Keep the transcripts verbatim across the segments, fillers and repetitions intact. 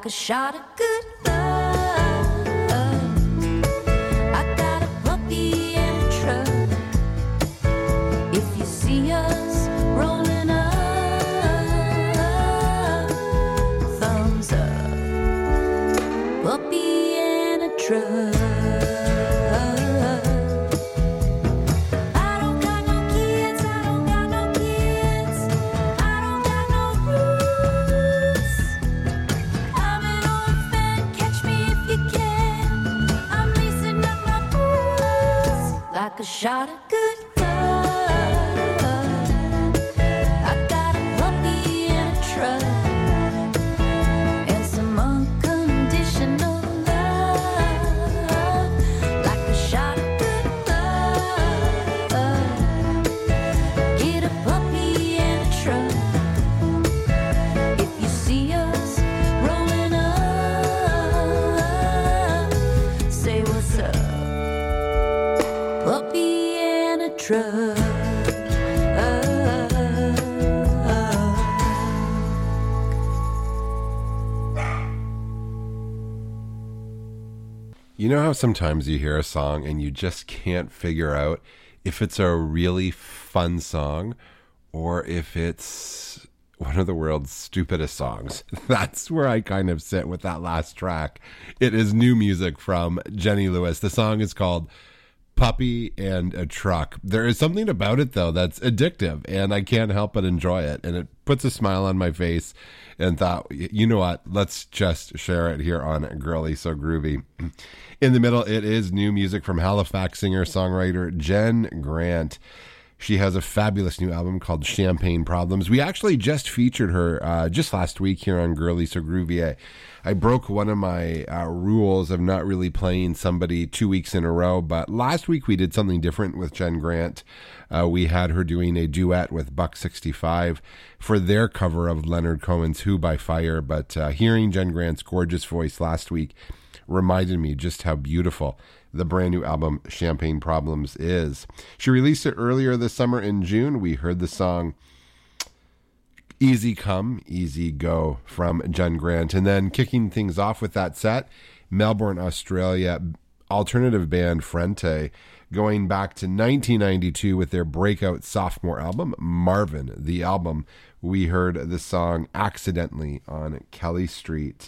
like a shot of good love. I got a puppy and a truck. If you see us rolling up, thumbs up. Puppy and a truck. Like a shot of good love. I got a puppy and a truck and some unconditional love. Like a shot of good love. Get a puppy and a truck. If you see us rolling up, say what's up. Puppy and a truck. You know how sometimes you hear a song and you just can't figure out if it's a really fun song or if it's one of the world's stupidest songs? That's where I kind of sit with that last track. It is new music from Jenny Lewis. The song is called Puppy and a Truck. There is something about it, though, that's addictive, and I can't help but enjoy it. And it puts a smile on my face and thought, you know what, let's just share it here on Girly So Groovy. In the middle, it is new music from Halifax singer-songwriter Jen Grant. She has a fabulous new album called Champagne Problems. We actually just featured her uh, just last week here on Girly So Groovy. I, I broke one of my uh, rules of not really playing somebody two weeks in a row, but last week we did something different with Jen Grant. Uh, we had her doing a duet with Buck sixty-five for their cover of Leonard Cohen's Who by Fire, but uh, hearing Jen Grant's gorgeous voice last week reminded me just how beautiful the brand new album Champagne Problems is. She released it earlier this summer in June. We heard the song Easy Come, Easy Go from Jen Grant. And then kicking things off with that set, Melbourne, Australia, alternative band Frente, going back to nineteen ninety-two with their breakout sophomore album, Marvin. The album, we heard the song Accidentally on Kelly Street.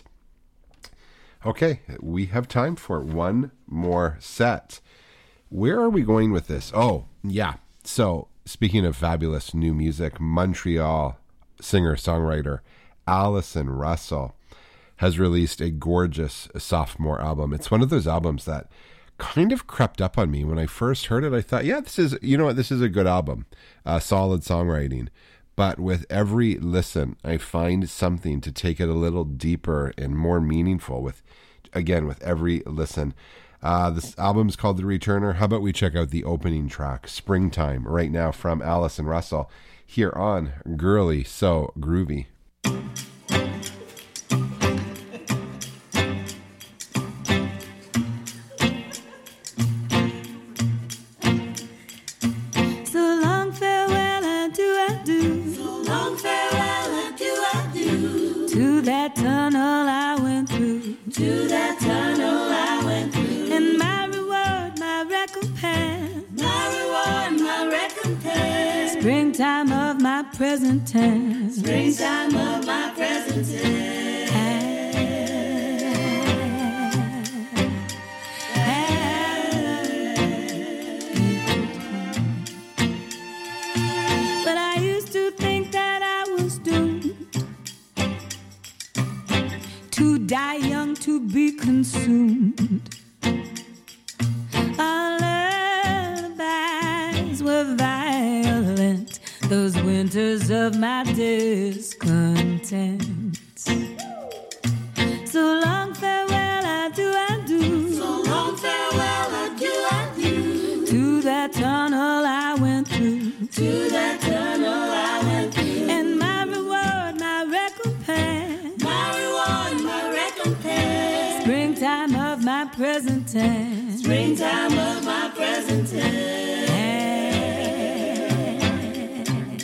Okay, we have time for one more set. Where are we going with this? Oh, yeah. So, speaking of fabulous new music, Montreal singer-songwriter Allison Russell has released a gorgeous sophomore album. It's one of those albums that kind of crept up on me. When I first heard it, I thought, yeah, this is, you know what, this is a good album. Uh, solid songwriting. But with every listen, I find something to take it a little deeper and more meaningful with, again, with every listen. Uh, this album's called The Returner. How about we check out the opening track, Springtime, right now from Allison Russell, here on Girly So Groovy. To that tunnel I went through. To that tunnel I went through. And my reward, my recompense. My reward, my recompense. Springtime of my present tense. Springtime of my present tense. But I used to think that I was doomed to die young, to be consumed. Our lullabies were violent, those winters of my discontent. So long farewell, adieu, adieu. So long farewell, adieu, adieu. To that tunnel I went through. To that tunnel I went through. And my reward, my recompense. My reward, my recompense. Springtime of my present tense. Springtime of my present tense.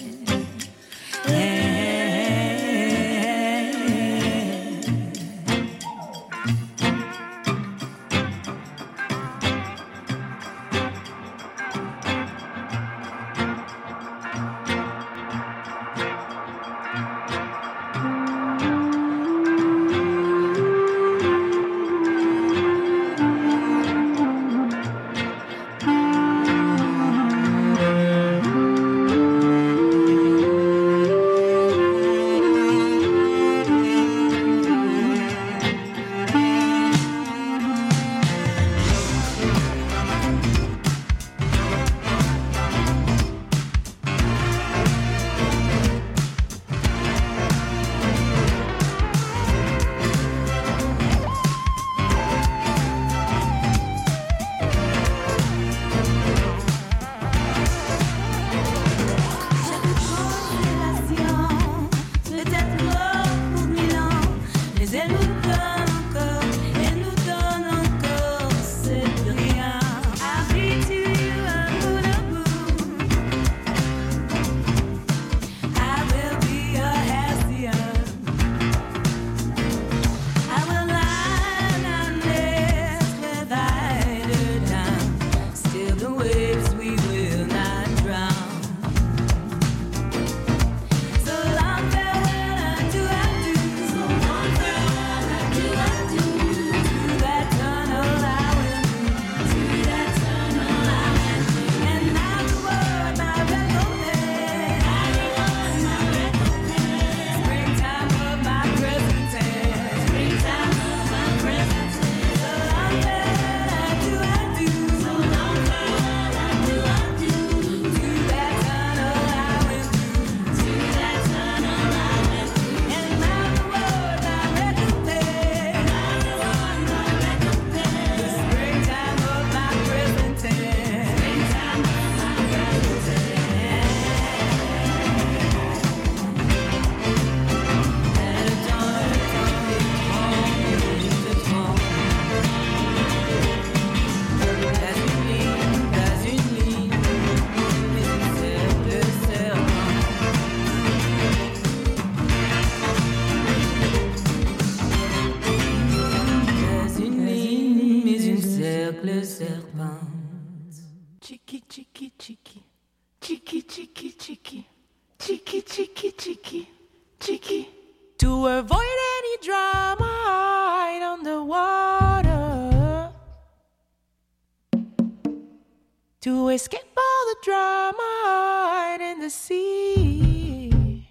Hey, hey, hey. To avoid any drama, hide underwater. To escape all the drama, hide in the sea.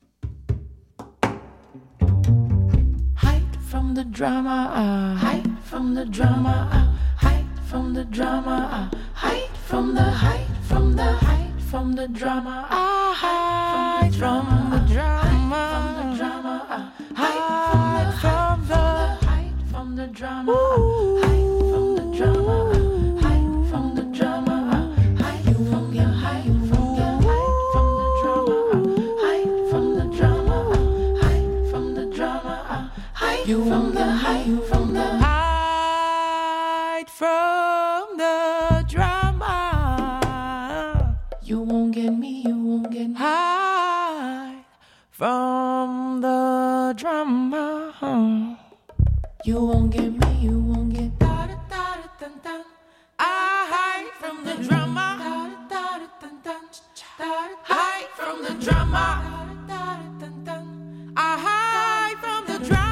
Hide from the drama, uh, hide from the drama, uh, hide from the drama, uh, hide from the hide from the hide from the drama, uh, hide from the drama, from the drama, uh, hide from the hide from the drama, hide from the drama, hide from the drama, hide from the hide from the hide from the drama, hide from the drama, hide from the drama, hide from the hide from the hide from the drama. You won't get me, you won't get me. Hide from the drama. You won't get me, you won't get da da da da dun dun. I hide from the drama. Da da da dun dun. Hide from the drama. Da da dun dun. I hide from the drama.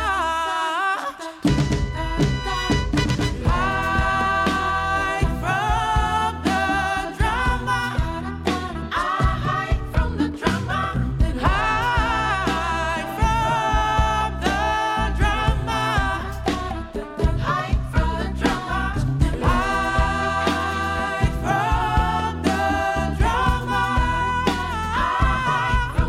Hide from the drama. I hide from the drama. Hide from the drama. Hide from the drama. Hide from the drama. Hide from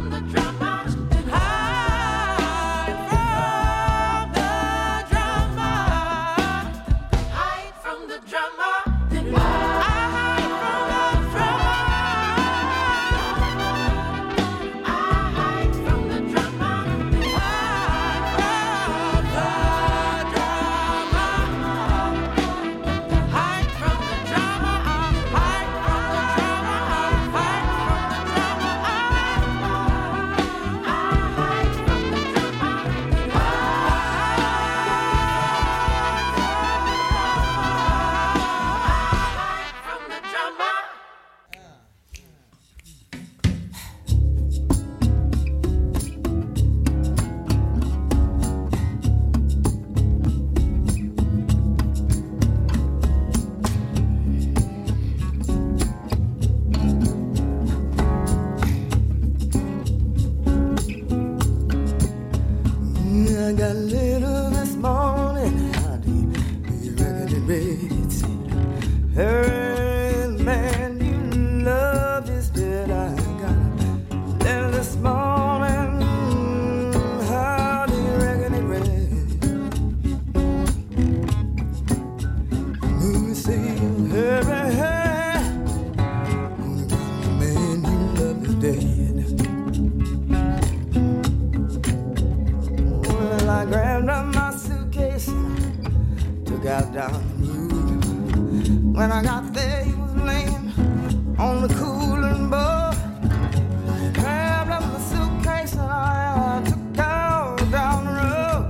got down the road. When I got there, he was laying on the cooling board. Grabbed up the suitcase and I uh, took out down the road.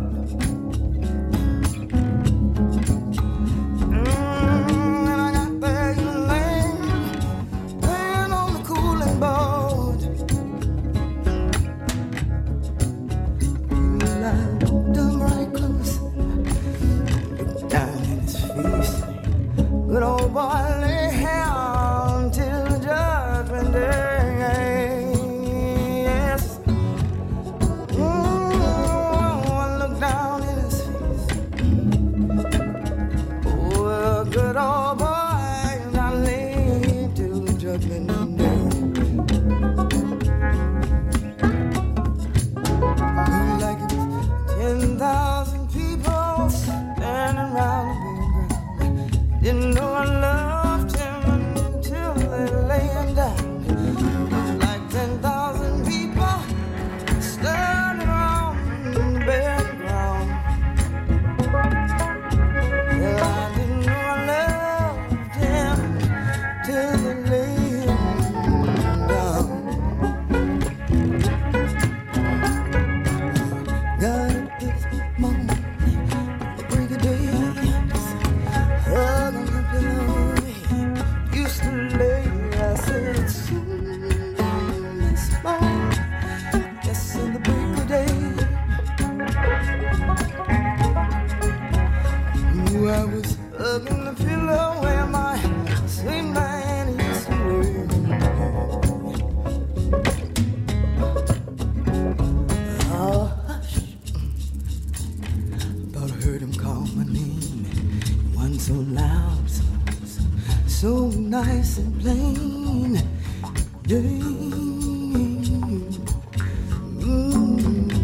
Mm, when I got there, he was laying, laying on the cooling board. And I looked him right close, looked down in his face. Good old boy lay down till the judgment day. Yes. Mm, I looked down in his face. Oh, a good old boy, and I lay till the judgment day. Looked like it was ten thousand people standing around the big ground. Didn't know I loved him until they lay him down. Looked like ten thousand people standing around the bed ground. Well, I didn't know I loved him till they lay him down. Got up this morning, the break of day. Hug on the pillow, used to lay. I said, soon this morning, yes, in the break of day. Ooh, I was hugging the pillow where my sweet man used to lay. Oh, hush. Thought I heard him call my name. One so loud, so, so, so nice and plain. Yeah. Mm.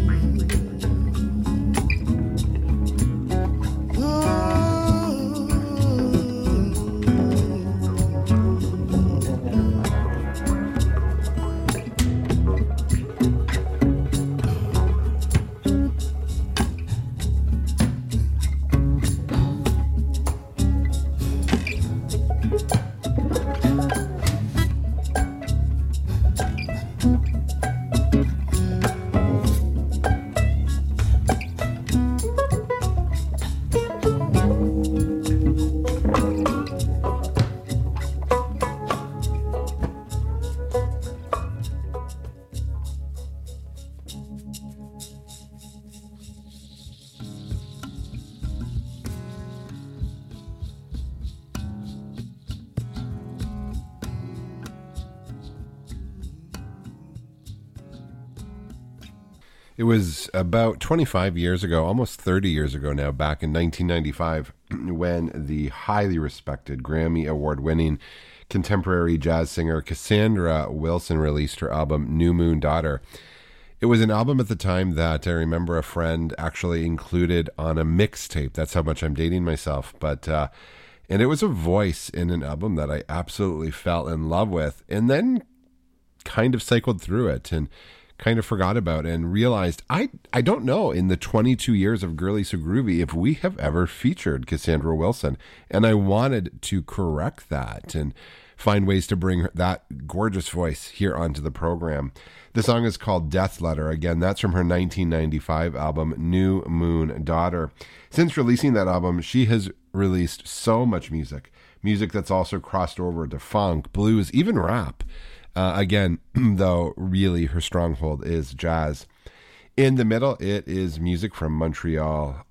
It was about twenty-five years ago, almost thirty years ago now, back in nineteen ninety-five, when the highly respected Grammy Award-winning contemporary jazz singer Cassandra Wilson released her album New Moon Daughter. It was an album at the time that I remember a friend actually included on a mixtape. That's how much I'm dating myself. But uh, and it was a voice in an album that I absolutely fell in love with, and then kind of cycled through it and kind of forgot about and realized I I don't know in the twenty-two years of Girly So Groovy if we have ever featured Cassandra Wilson, and I wanted to correct that and find ways to bring that gorgeous voice here onto the program. The song is called Death Letter. Again, that's from her nineteen ninety-five album New Moon Daughter. Since releasing that album, she has released so much music, music that's also crossed over to funk, blues, even rap. Uh, again, though, really her stronghold is jazz. In the middle, it is music from Montreal,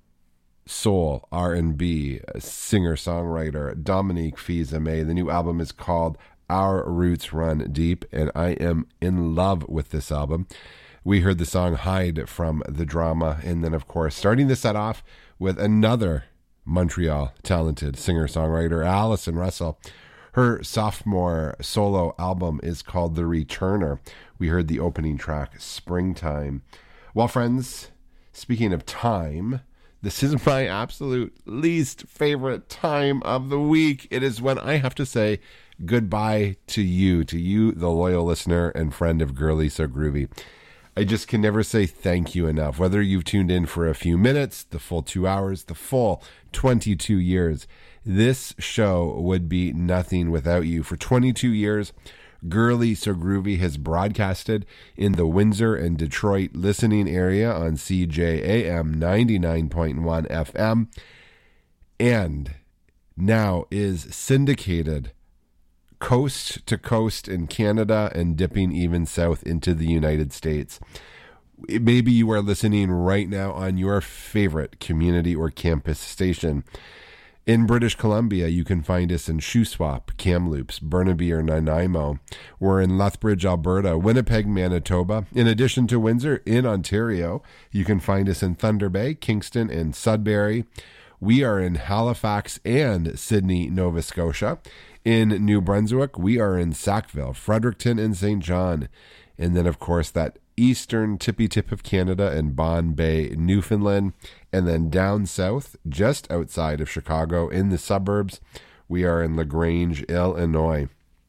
soul, R and B, singer-songwriter Dominique Fils-Aimé. The new album is called Our Roots Run Deep, and I am in love with this album. We heard the song Hide from The Drama, and then, of course, starting the set off with another Montreal talented singer-songwriter, Alison Russell. Her sophomore solo album is called The Returner. We heard the opening track, Springtime. Well, friends, speaking of time, this is my absolute least favorite time of the week. It is when I have to say goodbye to you, to you, the loyal listener and friend of Girly So Groovy. I just can never say thank you enough. Whether you've tuned in for a few minutes, the full two hours, the full twenty-two years, this show would be nothing without you. For twenty-two years, Girly So Groovy has broadcasted in the Windsor and Detroit listening area on C J A M ninety-nine point one F M, and now is syndicated coast to coast in Canada and dipping even south into the United States. Maybe you are listening right now on your favorite community or campus station. In British Columbia, you can find us in Shuswap, Kamloops, Burnaby, or Nanaimo. We're in Lethbridge, Alberta, Winnipeg, Manitoba. In addition to Windsor, in Ontario, you can find us in Thunder Bay, Kingston, and Sudbury. We are in Halifax and Sydney, Nova Scotia. In New Brunswick, we are in Sackville, Fredericton, and Saint John. And then, of course, that eastern tippy tip of Canada in Bon Bay, Newfoundland. And then down south, just outside of Chicago, in the suburbs, we are in LaGrange, Illinois.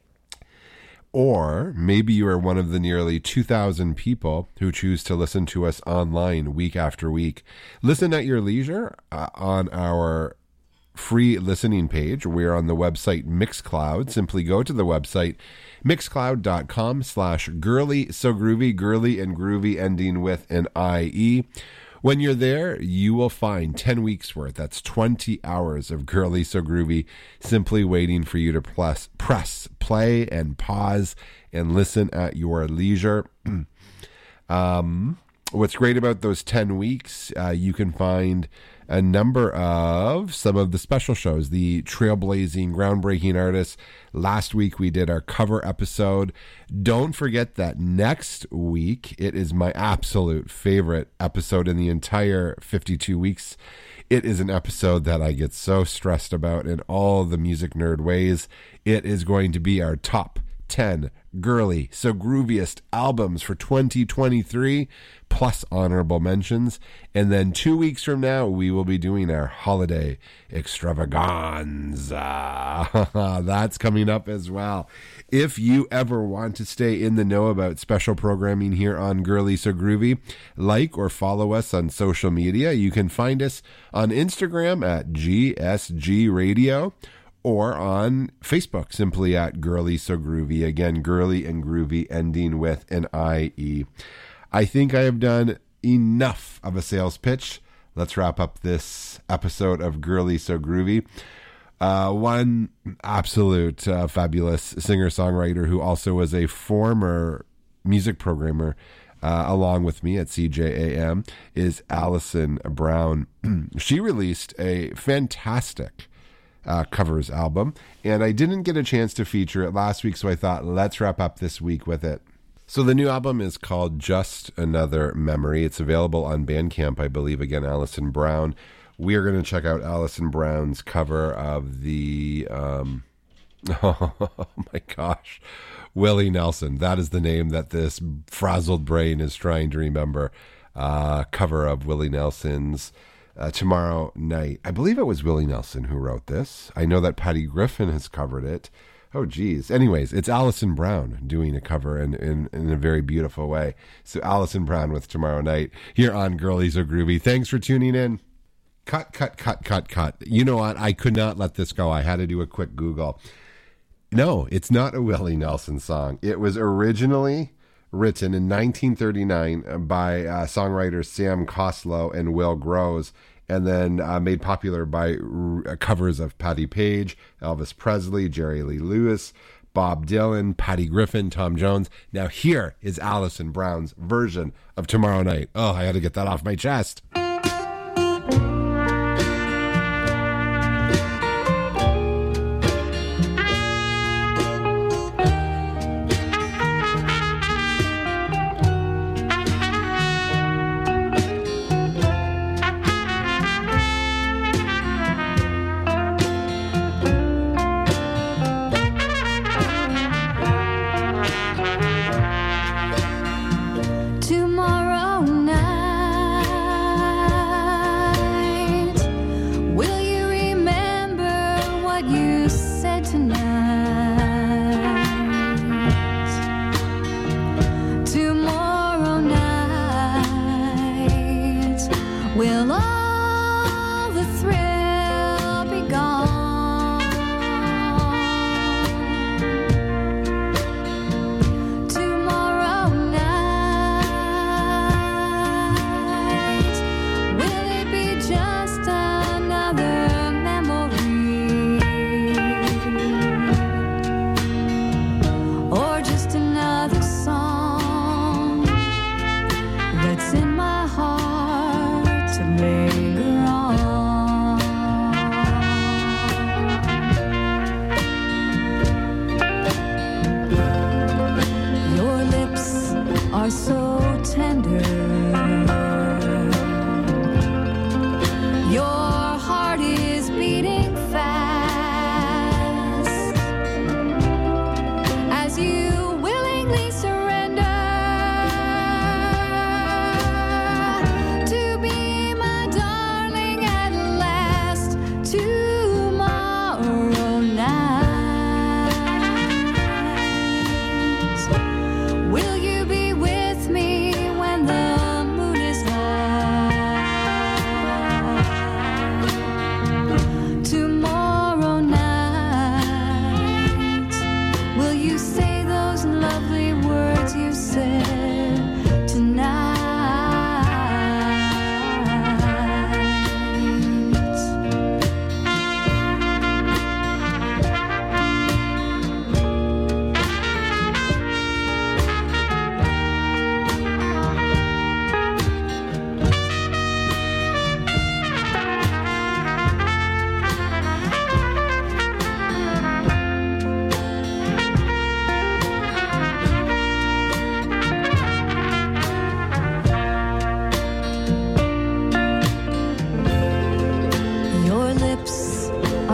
Or maybe you are one of the nearly two thousand people who choose to listen to us online week after week. Listen at your leisure uh, on our free listening page. We are on the website Mixcloud. Simply go to the website mixcloud.com slash girly so groovy, girly and groovy ending with an I E. When you're there, you will find ten weeks worth. That's twenty hours of Girly So Groovy simply waiting for you to press, press play and pause and listen at your leisure. um, what's great about those ten weeks, uh, you can find a number of some of the special shows, the trailblazing, groundbreaking artists. Last week we did our cover episode. Don't forget that next week, it is my absolute favorite episode in the entire fifty-two weeks. It is an episode that I get so stressed about in all the music nerd ways. It is going to be our top ten girly so grooviest albums for twenty twenty-three, plus honorable mentions. And then two weeks from now, we will be doing our holiday extravaganza. That's coming up as well. If you ever want to stay in the know about special programming here on Girly So Groovy, like or follow us on social media. You can find us on Instagram at G S G Radio, or on Facebook, simply at Girly So Groovy. Again, girly and groovy ending with an I E. I think I have done enough of a sales pitch. Let's wrap up this episode of Girly So Groovy. Uh, one absolute uh, fabulous singer-songwriter who also was a former music programmer uh, along with me at C J A M is Alison Brown. She released a fantastic Uh, covers album, and I didn't get a chance to feature it last week, so I thought let's wrap up this week with it. So the new album is called Just Another Memory. It's available on Bandcamp, I believe. Again, Alison Brown. We are going to check out Alison Brown's cover of the um oh my gosh, Willie Nelson. That is the name that this frazzled brain is trying to remember. Uh, cover of Willie Nelson's Uh, Tomorrow Night. I believe it was Willie Nelson who wrote this. I know that Patty Griffin has covered it. Oh, geez. Anyways, it's Alison Brown doing a cover in, in, in a very beautiful way. So Alison Brown with Tomorrow Night here on Girly So Groovy. Thanks for tuning in. Cut, cut, cut, cut, cut. You know what? I could not let this go. I had to do a quick Google. No, it's not a Willie Nelson song. It was originally written in nineteen thirty-nine by uh, songwriters Sam Coslow and Will Groves, and then uh, made popular by r- covers of Patti Page, Elvis Presley, Jerry Lee Lewis, Bob Dylan, Patty Griffin, Tom Jones. Now here is Alison Brown's version of Tomorrow Night. Oh, I had to get that off my chest. Tomorrow night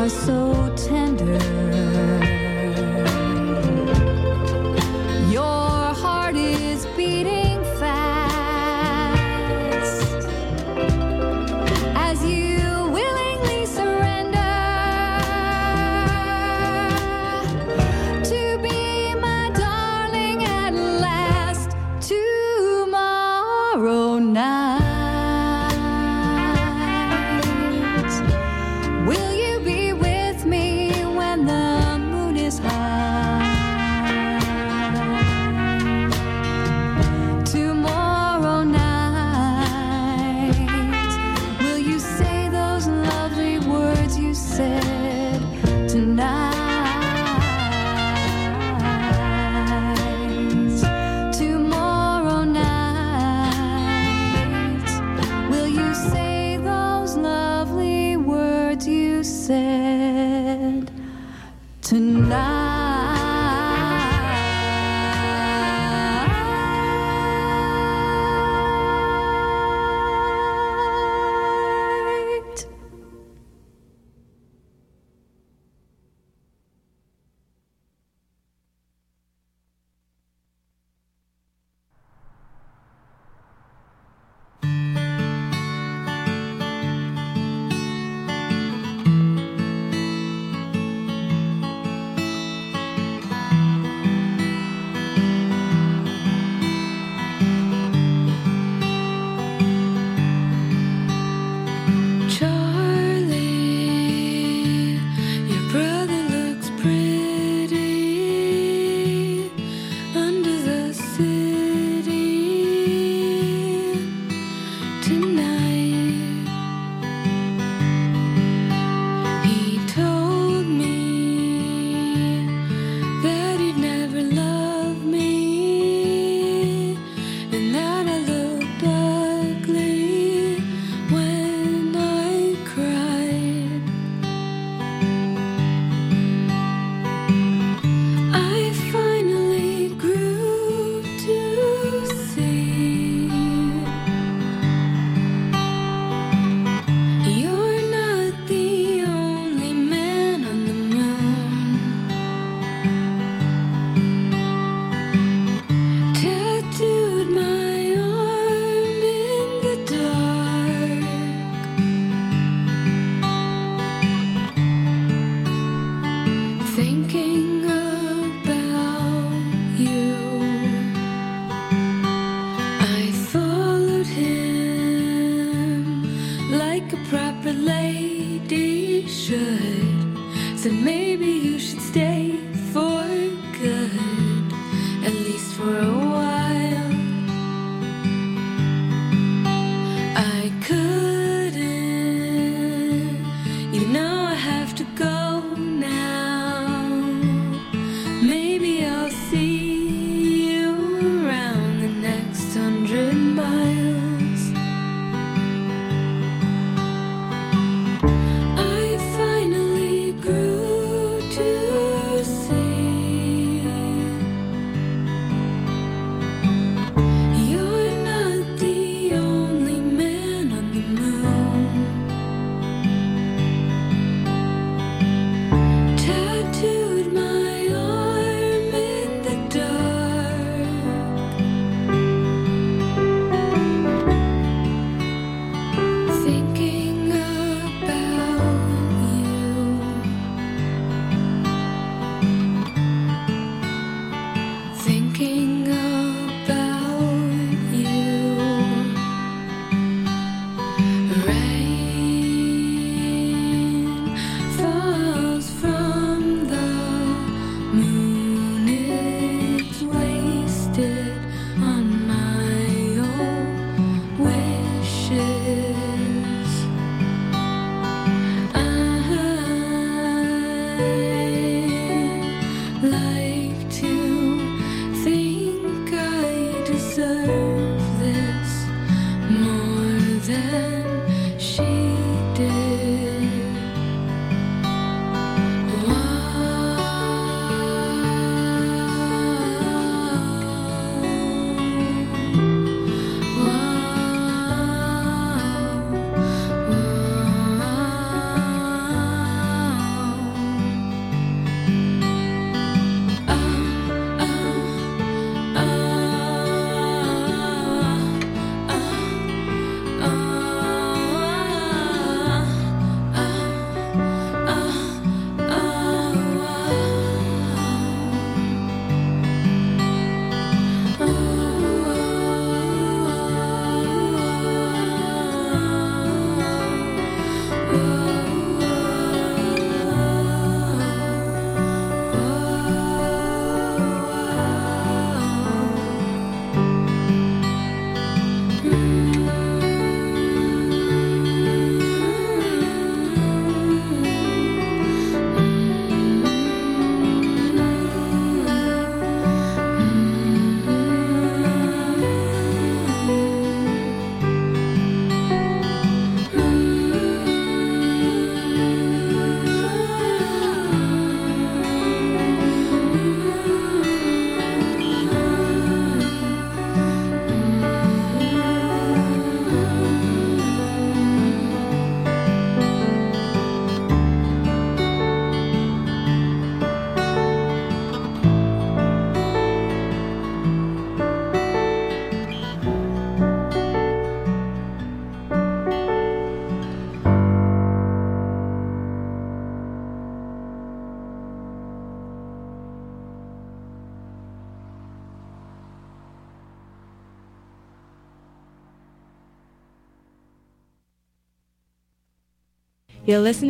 are so tender. Your heart is beating fast as you willingly surrender to be my darling at last. Tomorrow night, will you be with me when the moon is high? Tomorrow night, will you say those lovely words you said tonight? Tomorrow night, will you say those lovely words you said tonight? Charlie, your brother looks pretty under the city tonight. He told me that he'd never love me and that I looked ugly when I cried. I finally grew to see you're not the only man on the moon. Tattooed my arm in the dark, thinking about you. I followed him like a proper lady should. Said maybe you should stay for good, at least for a while. I couldn't, you know I have to go now. Maybe I'll see you around the next hundred miles. I finally grew You're listening